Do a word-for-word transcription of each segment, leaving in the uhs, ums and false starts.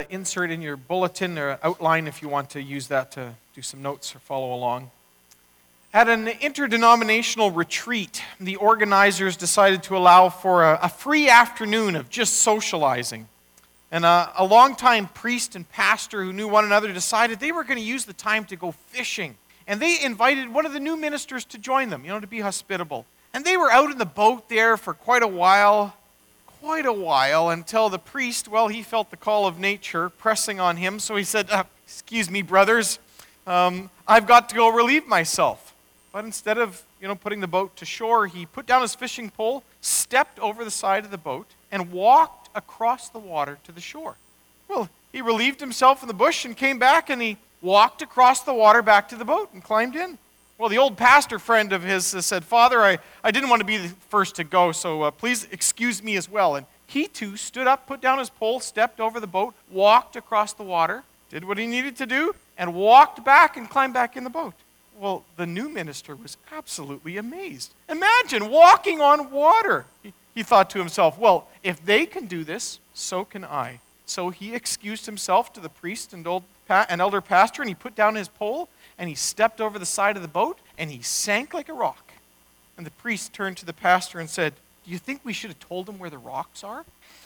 Insert in your bulletin or outline if you want to use that to do some notes or follow along. At an interdenominational retreat, the organizers decided to allow for a, a free afternoon of just socializing. And a, a longtime priest and pastor who knew one another decided they were going to use the time to go fishing. And they invited one of the new ministers to join them, you know, to be hospitable. And they were out in the boat there for quite a while, quite a while, until the priest, well, he felt the call of nature pressing on him. So he said, uh, excuse me, brothers, um, I've got to go relieve myself. But instead of, you know, putting the boat to shore, he put down his fishing pole, stepped over the side of the boat, and walked across the water to the shore. Well, he relieved himself in the bush and came back, and he walked across the water back to the boat and climbed in. Well, the old pastor friend of his said, Father, I, I didn't want to be the first to go, so uh, please excuse me as well. And he too stood up, put down his pole, stepped over the boat, walked across the water, did what he needed to do, and walked back and climbed back in the boat. Well, the new minister was absolutely amazed. Imagine walking on water. He, he thought to himself, well, if they can do this, so can I. So he excused himself to the priest and old pa- and elder pastor, and he put down his pole, and he stepped over the side of the boat, and he sank like a rock. And the priest turned to the pastor and said, do you think we should have told him where the rocks are?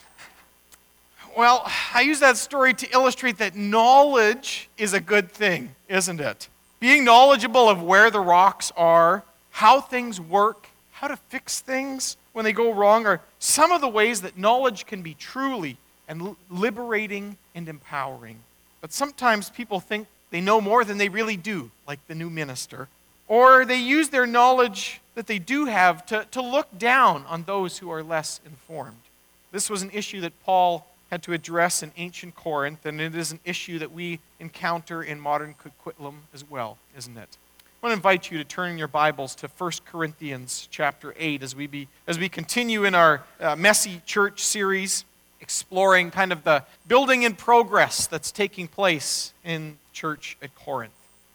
Well, I use that story to illustrate that knowledge is a good thing, isn't it? Being knowledgeable of where the rocks are, how things work, how to fix things when they go wrong are some of the ways that knowledge can be truly and liberating and empowering. But sometimes people think they know more than they really do, like the new minister. Or they use their knowledge that they do have to, to look down on those who are less informed. This was an issue that Paul had to address in ancient Corinth, and it is an issue that we encounter in modern Coquitlam as well, isn't it? I want to invite you to turn in your Bibles to First Corinthians chapter eight as we be as we continue in our uh, Messy Church series, exploring kind of the building in progress that's taking place in church at Corinth.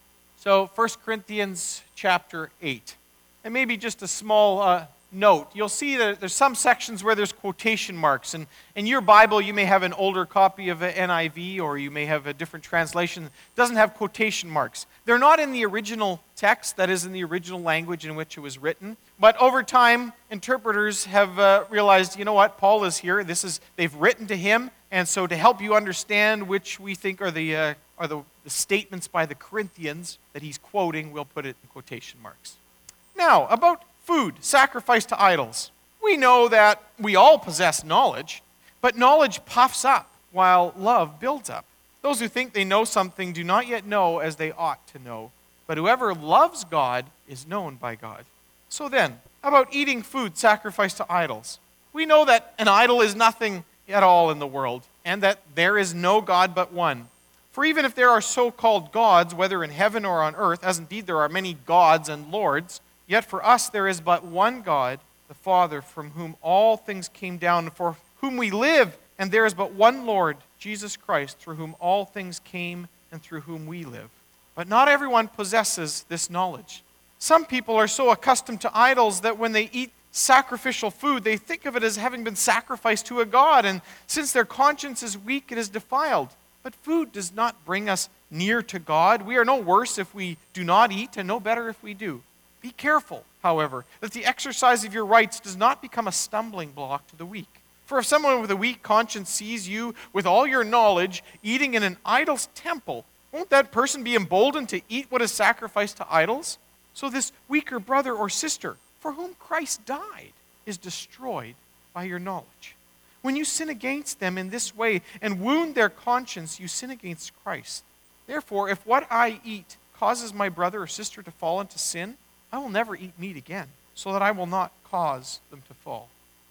So First Corinthians chapter eight. And maybe just a small uh, note. You'll see that there's some sections where there's quotation marks. And in your Bible, you may have an older copy of an N I V, or you may have a different translation that doesn't have quotation marks. They're not in the original text, that is in the original language in which it was written. But over time, interpreters have uh, realized, you know what, Paul is here. This is they've written to him. And so to help you understand which we think are the uh, are the, the statements by the Corinthians that he's quoting, we'll put it in quotation marks. Now, about food sacrificed to idols. We know that we all possess knowledge, but knowledge puffs up while love builds up. Those who think they know something do not yet know as they ought to know, but whoever loves God is known by God. So then, about eating food sacrificed to idols. We know that an idol is nothing at all in the world, and that there is no God but one. For even if there are so-called gods, whether in heaven or on earth, as indeed there are many gods and lords, yet for us there is but one God, the Father, from whom all things came down, and for whom we live, and there is but one Lord, Jesus Christ, through whom all things came and through whom we live. But not everyone possesses this knowledge. Some people are so accustomed to idols that when they eat sacrificial food, they think of it as having been sacrificed to a god, and since their conscience is weak, it is defiled. But food does not bring us near to God. We are no worse if we do not eat, and no better if we do. Be careful, however, that the exercise of your rights does not become a stumbling block to the weak. For if someone with a weak conscience sees you with all your knowledge eating in an idol's temple, won't that person be emboldened to eat what is sacrificed to idols? So this weaker brother or sister, for whom Christ died, is destroyed by your knowledge. When you sin against them in this way and wound their conscience, you sin against Christ. Therefore, if what I eat causes my brother or sister to fall into sin, I will never eat meat again, so that I will not cause them to fall.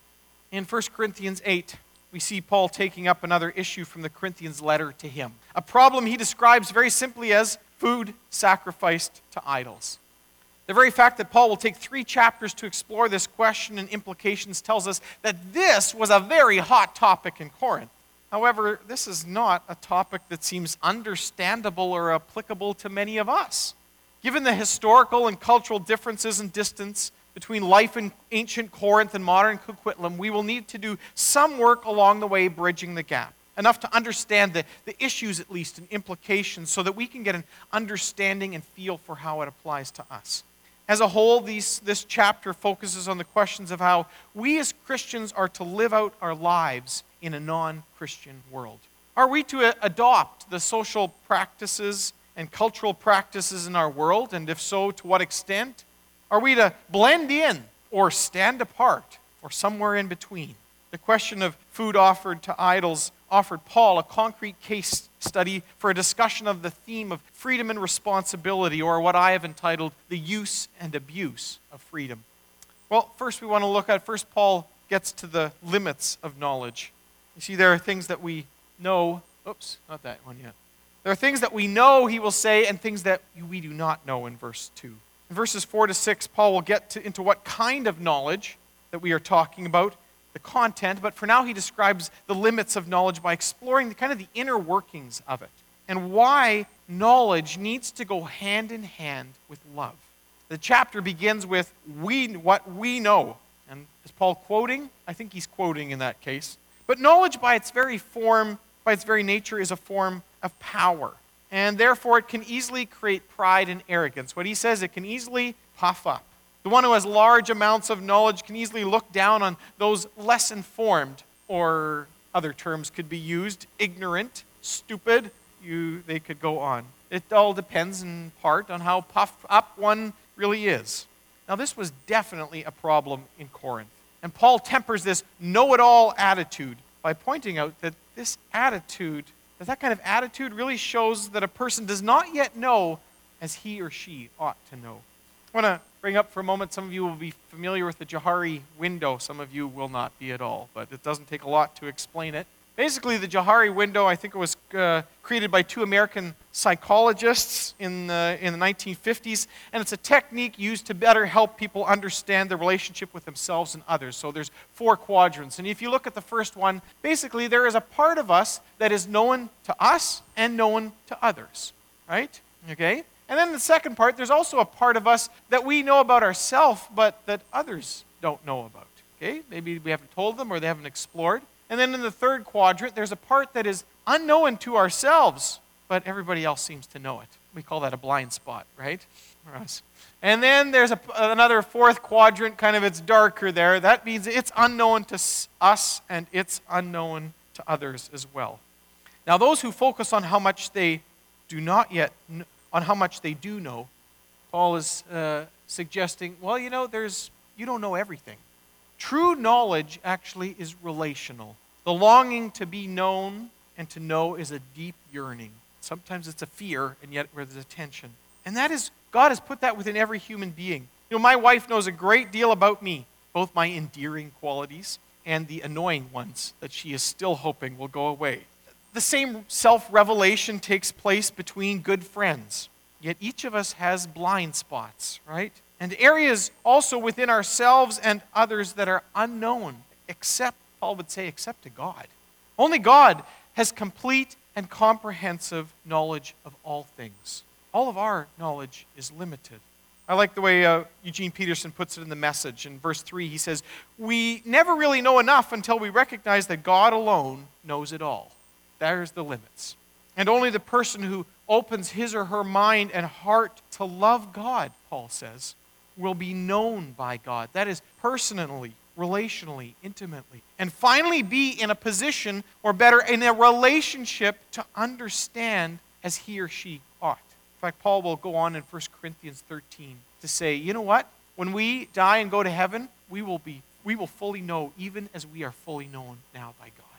In First Corinthians eight, we see Paul taking up another issue from the Corinthians' letter to him. A problem he describes very simply as food sacrificed to idols. The very fact that Paul will take three chapters to explore this question and implications tells us that this was a very hot topic in Corinth. However, this is not a topic that seems understandable or applicable to many of us. Given the historical and cultural differences and distance between life in ancient Corinth and modern Coquitlam, we will need to do some work along the way bridging the gap. enough to understand the, the issues at least and implications so that we can get an understanding and feel for how it applies to us. As a whole, these, this chapter focuses on the questions of how we as Christians are to live out our lives in a non-Christian world. Are we to adopt the social practices and cultural practices in our world, and if so, to what extent? Are we to blend in or stand apart or somewhere in between? The question of food offered to idols offered Paul a concrete case study for a discussion of the theme of freedom and responsibility, or what I have entitled the use and abuse of freedom. Well, first we want to look at, first Paul gets to the limits of knowledge. You see, there are things that we know, oops, not that one yet. There are things that we know, he will say, and things that we do not know in verse two. In verses four to six, Paul will get to, into what kind of knowledge that we are talking about, the content, but for now he describes the limits of knowledge by exploring the kind of the inner workings of it and why knowledge needs to go hand in hand with love. The chapter begins with we what we know. And is Paul quoting? I think he's quoting in that case. But knowledge by its very form, by its very nature, is a form of power. And therefore it can easily create pride and arrogance. What he says, it can easily puff up. The one who has large amounts of knowledge can easily look down on those less informed, or other terms could be used, ignorant, stupid, you, they could go on. It all depends in part on how puffed up one really is. Now this was definitely a problem in Corinth. And Paul tempers this know-it-all attitude by pointing out that this attitude, that that kind of attitude really shows that a person does not yet know as he or she ought to know. I want to bring up for a moment, some of you will be familiar with the Johari window. Some of you will not be at all, but it doesn't take a lot to explain it. Basically, the Johari window, I think it was uh, created by two American psychologists in the, in the nineteen fifties, and it's a technique used to better help people understand their relationship with themselves and others. So there's four quadrants, and if you look at the first one, basically there is a part of us that is known to us and known to others, right? Okay? And then the second part, there's also a part of us that we know about ourselves, but that others don't know about, okay? Maybe we haven't told them or they haven't explored. And then in the third quadrant, there's a part that is unknown to ourselves, but everybody else seems to know it. We call that a blind spot, right? For us. And then there's a, another fourth quadrant, kind of it's darker there. That means it's unknown to us and it's unknown to others as well. Now those who focus on how much they do not yet, on how much they do know, Paul is uh, suggesting, well, you know, there's you don't know everything. True knowledge actually is relational. The longing to be known and to know is a deep yearning. Sometimes it's a fear, and yet there's a tension. And that is, God has put that within every human being. You know, my wife knows a great deal about me, both my endearing qualities and the annoying ones that she is still hoping will go away. The same self-revelation takes place between good friends. Yet each of us has blind spots, right? And areas also within ourselves and others that are unknown, except, Paul would say, except to God. Only God has complete and comprehensive knowledge of all things. All of our knowledge is limited. I like the way uh, Eugene Peterson puts it in the Message. In verse three, he says, we never really know enough until we recognize that God alone knows it all. There's the limits. And only the person who opens his or her mind and heart to love God, Paul says, will be known by God. That is, personally, relationally, intimately. And finally be in a position, or better, in a relationship to understand as he or she ought. In fact, Paul will go on in First Corinthians thirteen to say, you know what? When we die and go to heaven, we will be, we will fully know, even as we are fully known now by God.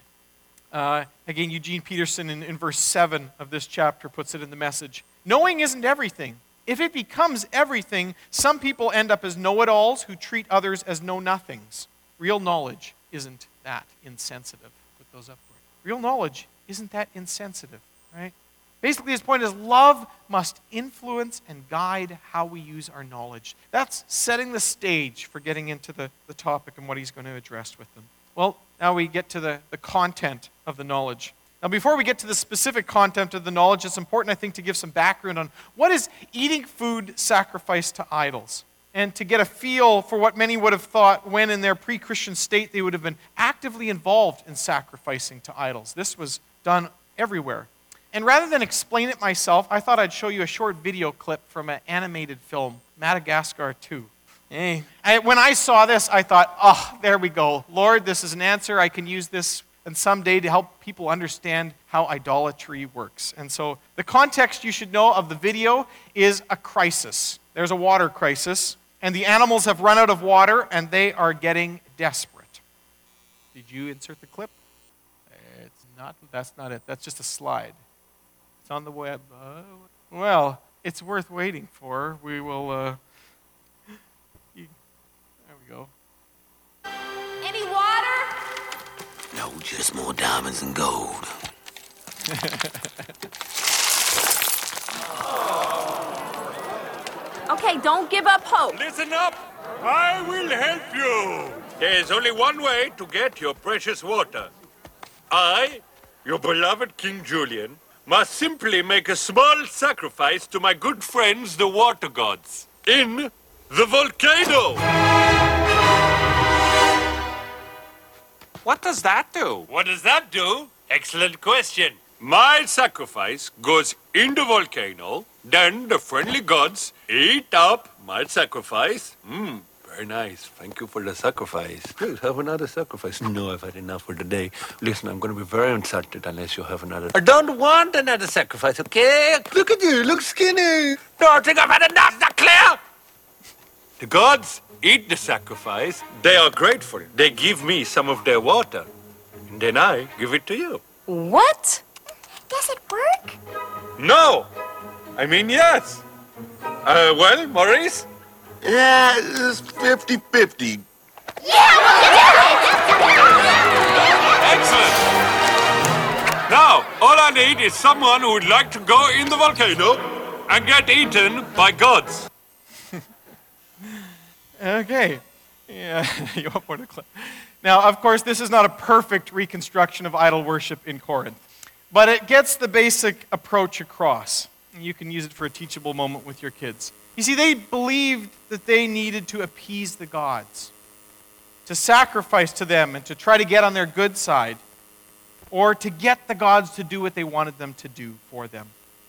Uh, again, Eugene Peterson in, in verse seven of this chapter puts it in the Message. Knowing isn't everything. If it becomes everything, some people end up as know-it-alls who treat others as know-nothings. Real knowledge isn't that insensitive. Put those up for it. Real knowledge isn't that insensitive, right? Basically, his point is love must influence and guide how we use our knowledge. That's setting the stage for getting into the, the topic and what he's going to address with them. Well, now we get to the, the content of the knowledge. Now, before we get to the specific content of the knowledge, it's important, I think, to give some background on what is eating food sacrificed to idols, and to get a feel for what many would have thought when in their pre-Christian state they would have been actively involved in sacrificing to idols. This was done everywhere. And rather than explain it myself, I thought I'd show you a short video clip from an animated film, Madagascar two. Hey, I, when I saw this, I thought, oh, there we go. Lord, this is an answer. I can use this and someday to help people understand how idolatry works. And so the context you should know of the video is a crisis. There's a water crisis, and the animals have run out of water, and they are getting desperate. Did you insert the clip? It's not. That's not it. That's just a slide. It's on the web. Uh, well, it's worth waiting for. We will, uh, you, there we go. Any water? No, just more diamonds and gold. Okay, don't give up hope. Listen up! I will help you! There's only one way to get your precious water. I, your beloved King Julian, must simply make a small sacrifice to my good friends, the water gods, in the volcano! What does that do? What does that do? Excellent question. My sacrifice goes in the volcano, then the friendly gods eat up my sacrifice. Mmm, very nice. Thank you for the sacrifice. Please have another sacrifice. No, I've had enough for today. Listen, I'm going to be very insulted unless you have another. I don't want another sacrifice, okay? Look at you, look skinny. No, I think I've had enough, not clear? The gods eat the sacrifice. They are grateful. They give me some of their water. And then I give it to you. What? Does it work? No! I mean, yes. Uh, well, Maurice? Yeah, it's fifty-fifty. Excellent! Now, all I need is someone who would like to go in the volcano and get eaten by gods. Okay. Yeah, you want more to clip. Now, of course, this is not a perfect reconstruction of idol worship in Corinth, but it gets the basic approach across. You can use it for a teachable moment with your kids. You see, they believed that they needed to appease the gods, to sacrifice to them and to try to get on their good side, or to get the gods to do what they wanted them to do for them.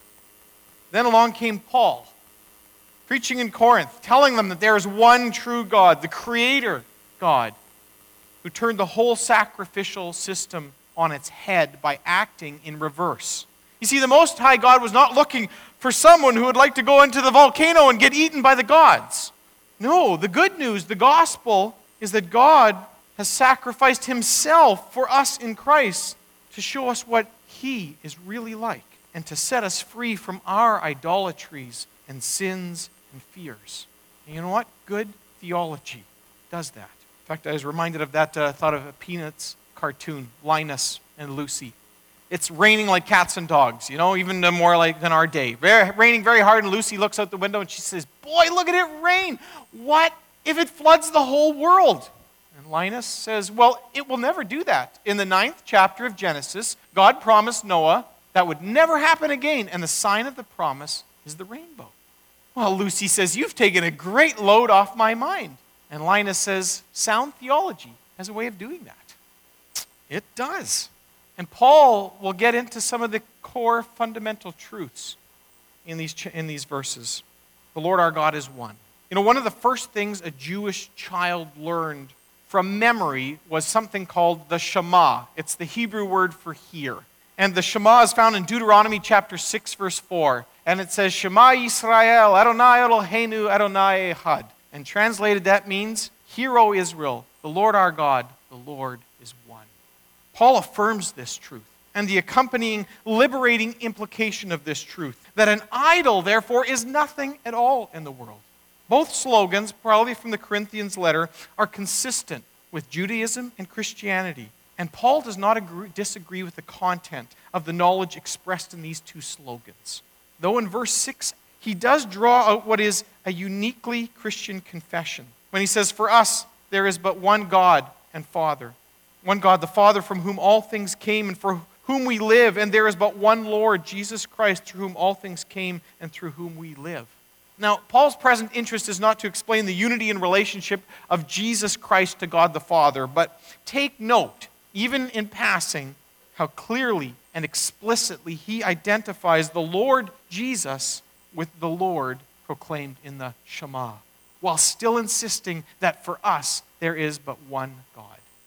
Then along came Paul, preaching in Corinth, telling them that there is one true God, the Creator God, who turned the whole sacrificial system on its head by acting in reverse. You see, the Most High God was not looking for someone who would like to go into the volcano and get eaten by the gods. No, the good news, the gospel, is that God has sacrificed himself for us in Christ to show us what he is really like and to set us free from our idolatries and sins and fears. And you know what? Good theology does that. In fact, I was reminded of that uh, thought of a Peanuts cartoon, Linus and Lucy. It's raining like cats and dogs, you know, even more like than our day. Very, raining very hard, and Lucy looks out the window and she says, boy, look at it rain. What if it floods the whole world? And Linus says, well, it will never do that. In the ninth chapter of Genesis, God promised Noah that would never happen again, and the sign of the promise is the rainbow. Well, Lucy says, you've taken a great load off my mind. And Linus says, sound theology has a way of doing that. It does. And Paul will get into some of the core fundamental truths in these, in these verses. The Lord our God is one. You know, one of the first things a Jewish child learned from memory was something called the Shema. It's the Hebrew word for hear. And the Shema is found in Deuteronomy chapter six, verse four. And it says, Shema Yisrael, Adonai Eloheinu, Adonai Echad. And translated, that means, Hear, O Israel, the Lord our God, the Lord is one. Paul affirms this truth and the accompanying liberating implication of this truth, that an idol, therefore, is nothing at all in the world. Both slogans, probably from the Corinthians letter, are consistent with Judaism and Christianity. And Paul does not agree, disagree with the content of the knowledge expressed in these two slogans. Though in verse six, he does draw out what is a uniquely Christian confession when he says, for us, there is but one God and Father. One God, the Father, from whom all things came and for whom we live, and there is but one Lord, Jesus Christ, through whom all things came and through whom we live. Now, Paul's present interest is not to explain the unity and relationship of Jesus Christ to God the Father, but take note, even in passing, how clearly and explicitly he identifies the Lord Jesus with the Lord proclaimed in the Shema, while still insisting that for us there is but one God.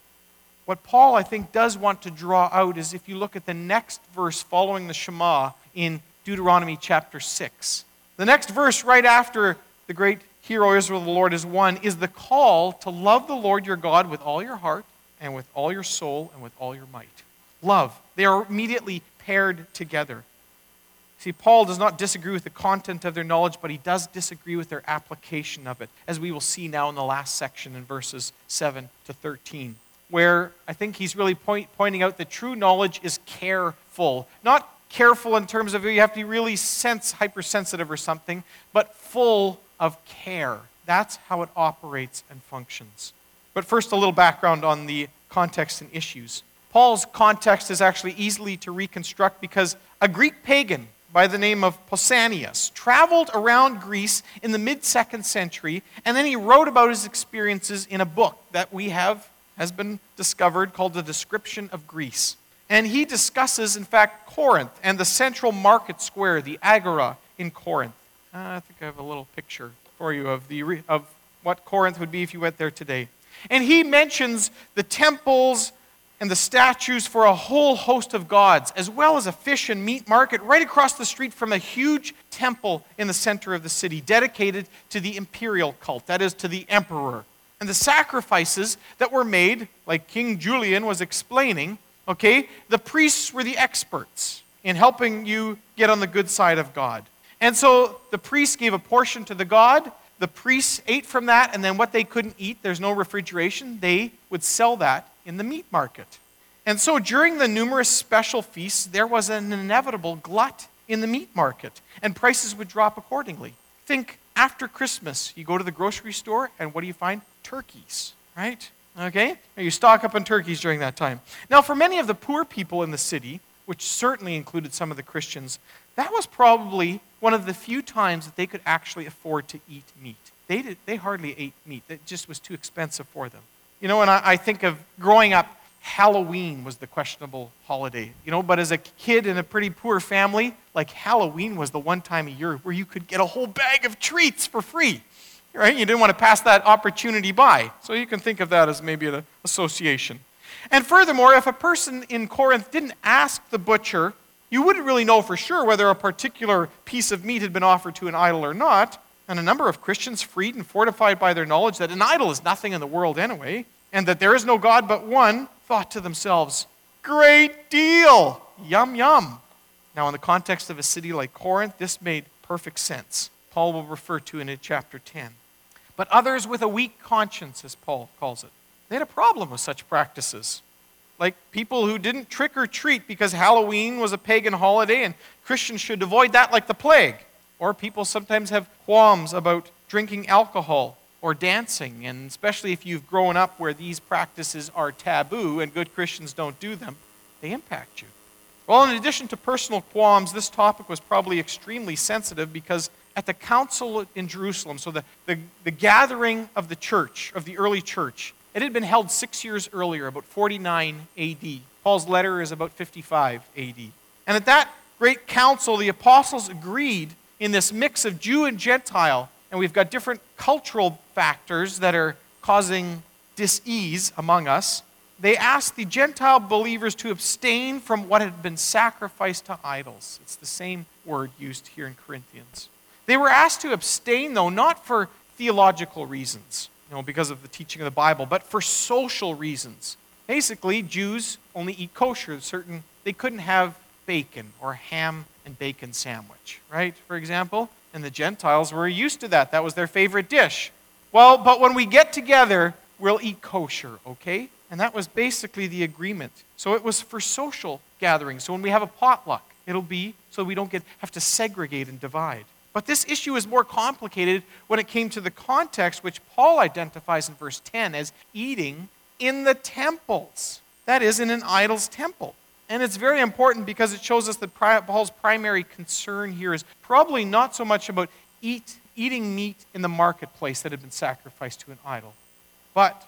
What Paul, I think, does want to draw out is if you look at the next verse following the Shema in Deuteronomy chapter six. The next verse right after the great hero Israel, the Lord is one, is the call to love the Lord your God with all your heart and with all your soul and with all your might. Love. They are immediately paired together. See, Paul does not disagree with the content of their knowledge, but he does disagree with their application of it, as we will see now in the last section in verses seven to thirteen, where I think he's really point, pointing out that true knowledge is careful. Not careful in terms of you have to be really sense hypersensitive or something, but full of care. That's how it operates and functions. But first, a little background on the context and issues. Paul's context is actually easily to reconstruct because a Greek pagan by the name of Pausanias traveled around Greece in the mid-second century, and then he wrote about his experiences in a book that we have, has been discovered, called The Description of Greece. And he discusses, in fact, Corinth and the central market square, the Agora in Corinth. Uh, I think I have a little picture for you of, the, of what Corinth would be if you went there today. And he mentions the temples and the statues for a whole host of gods, as well as a fish and meat market right across the street from a huge temple in the center of the city, dedicated to the imperial cult, that is, to the emperor. And the sacrifices that were made, like King Julian was explaining, okay, the priests were the experts in helping you get on the good side of God. And so the priests gave a portion to the god, the priests ate from that, and then what they couldn't eat, there's no refrigeration, they would sell that in the meat market. And so during the numerous special feasts, there was an inevitable glut in the meat market, and prices would drop accordingly. Think after Christmas, you go to the grocery store, and what do you find? Turkeys, right? Okay? You stock up on turkeys during that time. Now, for many of the poor people in the city, which certainly included some of the Christians, that was probably one of the few times that they could actually afford to eat meat. They, did, they hardly ate meat. It just was too expensive for them. You know, and I, I think of growing up, Halloween was the questionable holiday. You know, but as a kid in a pretty poor family, like Halloween was the one time a year where you could get a whole bag of treats for free. Right? You didn't want to pass that opportunity by. So you can think of that as maybe an association. And furthermore, if a person in Corinth didn't ask the butcher, you wouldn't really know for sure whether a particular piece of meat had been offered to an idol or not. And a number of Christians, freed and fortified by their knowledge that an idol is nothing in the world anyway, and that there is no God but one, thought to themselves, great deal, yum yum. Now in the context of a city like Corinth, this made perfect sense. Paul will refer to it in chapter ten. But others with a weak conscience, as Paul calls it, they had a problem with such practices. Like people who didn't trick or treat because Halloween was a pagan holiday and Christians should avoid that like the plague. Or people sometimes have qualms about drinking alcohol or dancing, and especially if you've grown up where these practices are taboo and good Christians don't do them, they impact you. Well, in addition to personal qualms, this topic was probably extremely sensitive because at the council in Jerusalem, so the, the, the gathering of the church, of the early church, it had been held six years earlier, about forty-nine A D. Paul's letter is about fifty-five A D. And at that great council, the apostles agreed in this mix of Jew and Gentile, and we've got different cultural factors that are causing dis-ease among us. They asked the Gentile believers to abstain from what had been sacrificed to idols. It's the same word used here in Corinthians. They were asked to abstain, though, not for theological reasons, you know, because of the teaching of the Bible, but for social reasons. Basically, Jews only eat kosher. Certain, they couldn't have bacon or ham and bacon sandwich, right, for example? And the Gentiles were used to that. That was their favorite dish. Well, but when we get together, we'll eat kosher, okay? And that was basically the agreement. So it was for social gatherings. So when we have a potluck, it'll be so we don't get have to segregate and divide. But this issue is more complicated when it came to the context which Paul identifies in verse ten as eating in the temples. That is, in an idol's temple. And it's very important because it shows us that Paul's primary concern here is probably not so much about eat, eating meat in the marketplace that had been sacrificed to an idol, but to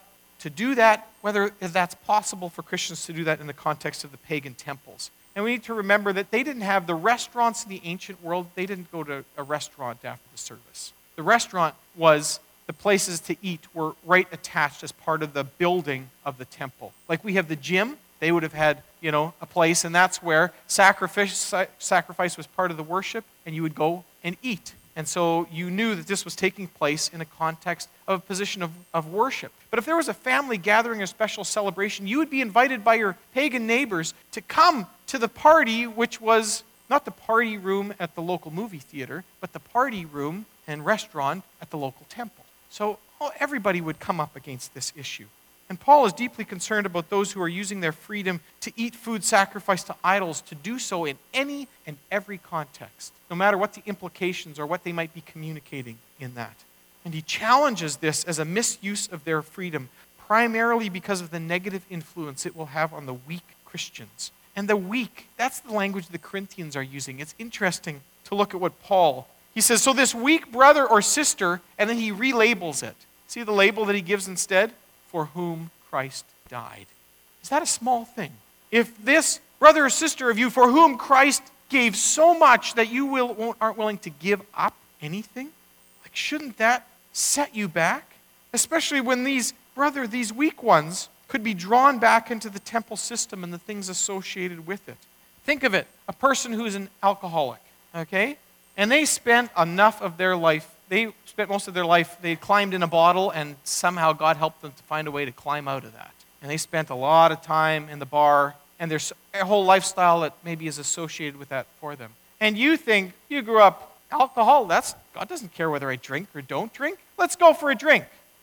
to do that, whether that's possible for Christians to do that in the context of the pagan temples. And we need to remember that they didn't have the restaurants in the ancient world. They didn't go to a restaurant after the service. The restaurant was, the places to eat were right attached as part of the building of the temple. Like we have the gym, they would have had, you know, a place, and that's where sacrifice, sacrifice was part of the worship, and you would go and eat. And so you knew that this was taking place in a context of a position of, of worship. But if there was a family gathering, a special celebration, you would be invited by your pagan neighbors to come to the party, which was not the party room at the local movie theater, but the party room and restaurant at the local temple. So oh, everybody would come up against this issue. And Paul is deeply concerned about those who are using their freedom to eat food sacrificed to idols, to do so in any and every context, no matter what the implications or what they might be communicating in that. And he challenges this as a misuse of their freedom, primarily because of the negative influence it will have on the weak Christians. And the weak, that's the language the Corinthians are using. It's interesting to look at what Paul, he says, so this weak brother or sister, and then he relabels it. See the label that he gives instead? For whom Christ died. Is that a small thing? If this brother or sister of you for whom Christ gave so much that you will, won't, aren't willing to give up anything, like shouldn't that set you back? Especially when these brother, these weak ones could be drawn back into the temple system and the things associated with it. Think of it, a person who is an alcoholic, okay? And they spent enough of their life, they spent most of their life, they climbed in a bottle and somehow God helped them to find a way to climb out of that. And they spent a lot of time in the bar and there's a whole lifestyle that maybe is associated with that for them. And you think, you grew up alcohol, that's, God doesn't care whether I drink or don't drink. Let's go for a drink.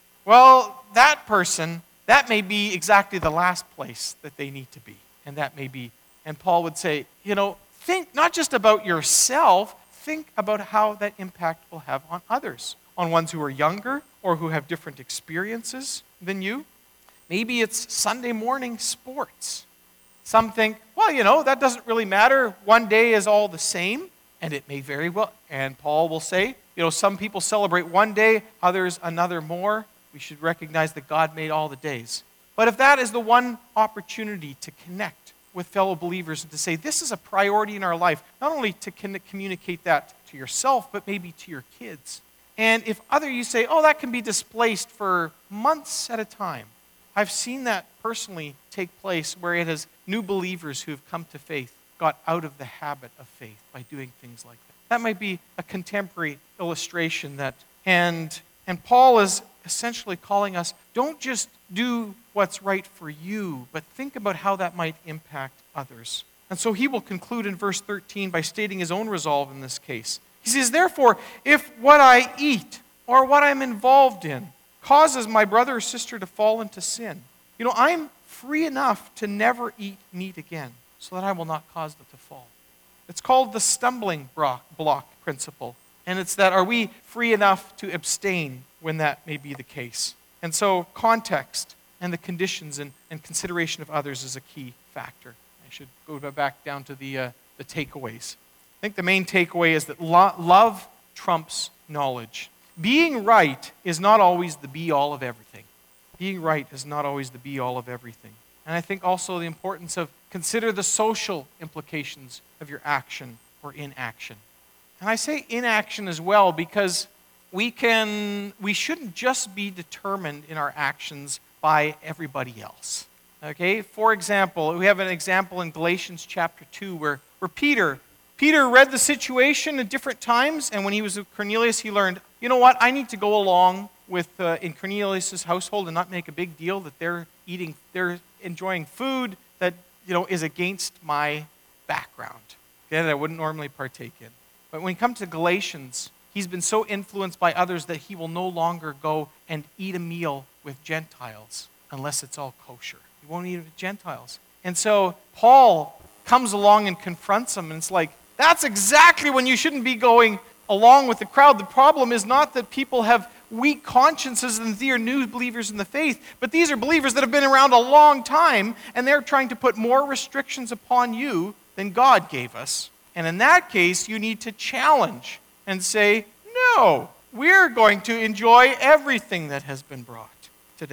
Well, that person, that may be exactly the last place that they need to be. And that may be, and Paul would say, you know, think not just about yourself, think about how that impact will have on others, on ones who are younger or who have different experiences than you. Maybe it's Sunday morning sports. Some think, well, you know, that doesn't really matter. One day is all the same, and it may very well. And Paul will say, you know, some people celebrate one day, others another more. We should recognize that God made all the days. But if that is the one opportunity to connect with fellow believers and to say, this is a priority in our life, not only to communicate that to yourself, but maybe to your kids. And if other you say, oh, that can be displaced for months at a time. I've seen that personally take place where it has new believers who have come to faith got out of the habit of faith by doing things like that. That might be a contemporary illustration that, and, and Paul is essentially calling us, don't just do what's right for you, but think about how that might impact others. And so he will conclude in verse thirteen by stating his own resolve in this case. He says, therefore, if what I eat or what I'm involved in causes my brother or sister to fall into sin, you know, I'm free enough to never eat meat again so that I will not cause them to fall. It's called the stumbling block principle. And it's that, are we free enough to abstain when that may be the case? And so context and the conditions and, and consideration of others is a key factor. I should go back down to the, uh, the takeaways. I think the main takeaway is that lo- love trumps knowledge. Being right is not always the be-all of everything. Being right is not always the be-all of everything. And I think also the importance of consider the social implications of your action or inaction. And I say inaction as well because we can, we shouldn't just be determined in our actions by everybody else. Okay? For example, we have an example in Galatians chapter two where, where Peter, Peter read the situation at different times, and when he was with Cornelius, he learned, you know what, I need to go along with uh, in Cornelius' household and not make a big deal that they're eating, they're enjoying food that, you know, is against my background, okay, that I wouldn't normally partake in. But when he comes to Galatians, he's been so influenced by others that he will no longer go and eat a meal with Gentiles unless it's all kosher. He won't eat it with Gentiles. And so Paul comes along and confronts him, and it's like, that's exactly when you shouldn't be going along with the crowd. The problem is not that people have weak consciences and they are new believers in the faith, but these are believers that have been around a long time, and they're trying to put more restrictions upon you than God gave us. And in that case, you need to challenge and say, no, we're going to enjoy everything that has been brought today.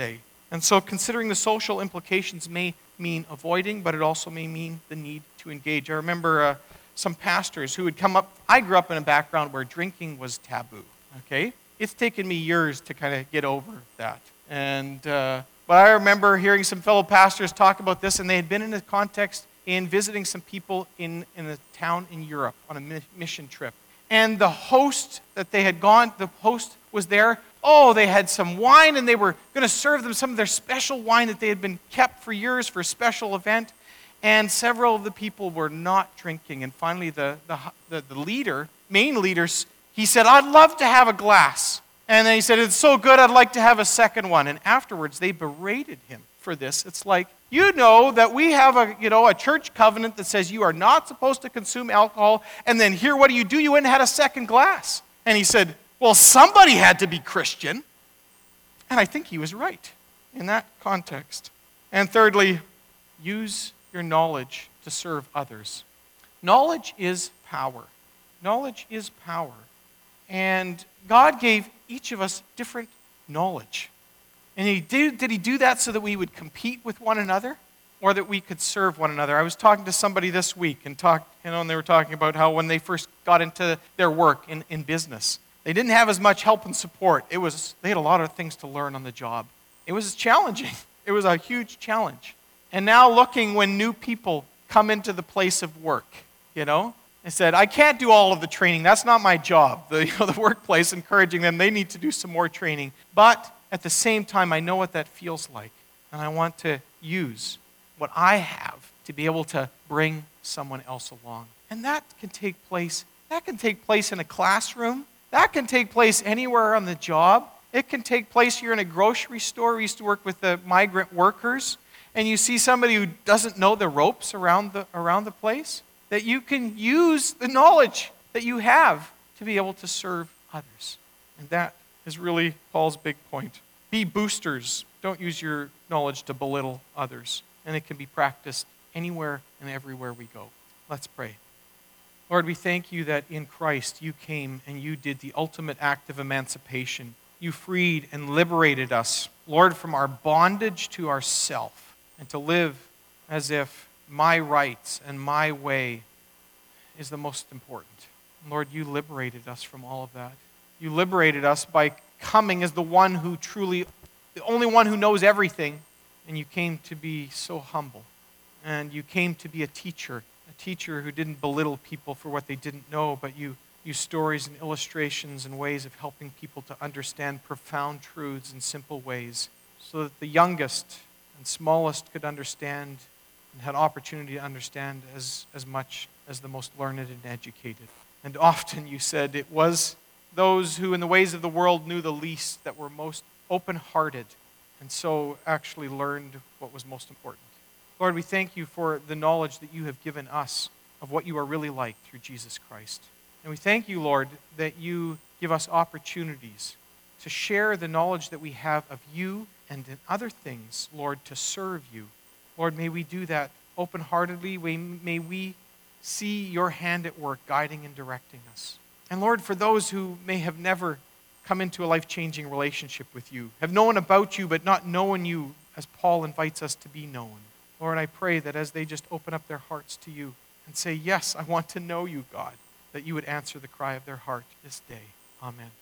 And so considering the social implications may mean avoiding, but it also may mean the need to engage. I remember uh, some pastors who would come up. I grew up in a background where drinking was taboo, okay? It's taken me years to kind of get over that. And uh, but I remember hearing some fellow pastors talk about this, and they had been in a context in visiting some people in, in a town in Europe on a mi- mission trip. And the host that they had gone, the host was there. Oh, they had some wine, and they were going to serve them some of their special wine that they had been kept for years for a special event. And several of the people were not drinking. And finally, the, the, the, the leader, main leaders, he said, I'd love to have a glass. And then he said, it's so good, I'd like to have a second one. And afterwards, they berated him for this. It's like, you know that we have a, you know, a church covenant that says you are not supposed to consume alcohol, and then here, what do you do? You went and had a second glass. And he said, well, somebody had to be Christian. And I think he was right in that context. And thirdly, use your knowledge to serve others. Knowledge is power. Knowledge is power. And God gave each of us different knowledge. And he did, did he do that so that we would compete with one another, or that we could serve one another? I was talking to somebody this week, and talk, you know, and they were talking about how when they first got into their work in, in business, they didn't have as much help and support. It was they had a lot of things to learn on the job. It was challenging. It was a huge challenge. And now looking when new people come into the place of work, you know, I said, I can't do all of the training. That's not my job. The, you know, the workplace, encouraging them, they need to do some more training. But at the same time, I know what that feels like. And I want to use what I have to be able to bring someone else along. And that can take place. That can take place in a classroom. That can take place anywhere on the job. It can take place here in a grocery store. We used to work with the migrant workers. And you see somebody who doesn't know the ropes around the, around the place, that you can use the knowledge that you have to be able to serve others. And that is really Paul's big point. Be boosters. Don't use your knowledge to belittle others. And it can be practiced anywhere and everywhere we go. Let's pray. Lord, we thank you that in Christ you came and you did the ultimate act of emancipation. You freed and liberated us, Lord, from our bondage to ourself, and to live as if my rights and my way is the most important. Lord, you liberated us from all of that. You liberated us by coming as the one who truly, the only one who knows everything, and you came to be so humble. And you came to be a teacher, a teacher who didn't belittle people for what they didn't know, but you used stories and illustrations and ways of helping people to understand profound truths in simple ways, so that the youngest and smallest could understand and had opportunity to understand as, as much as the most learned and educated. And often you said it was those who in the ways of the world knew the least that were most open-hearted, and so actually learned what was most important. Lord, we thank you for the knowledge that you have given us of what you are really like through Jesus Christ. And we thank you, Lord, that you give us opportunities to share the knowledge that we have of you and in other things, Lord, to serve you. Lord, may we do that open-heartedly. May we see your hand at work guiding and directing us. And Lord, for those who may have never come into a life-changing relationship with you, have known about you but not known you as Paul invites us to be known, Lord, I pray that as they just open up their hearts to you and say, yes, I want to know you, God, that you would answer the cry of their heart this day. Amen.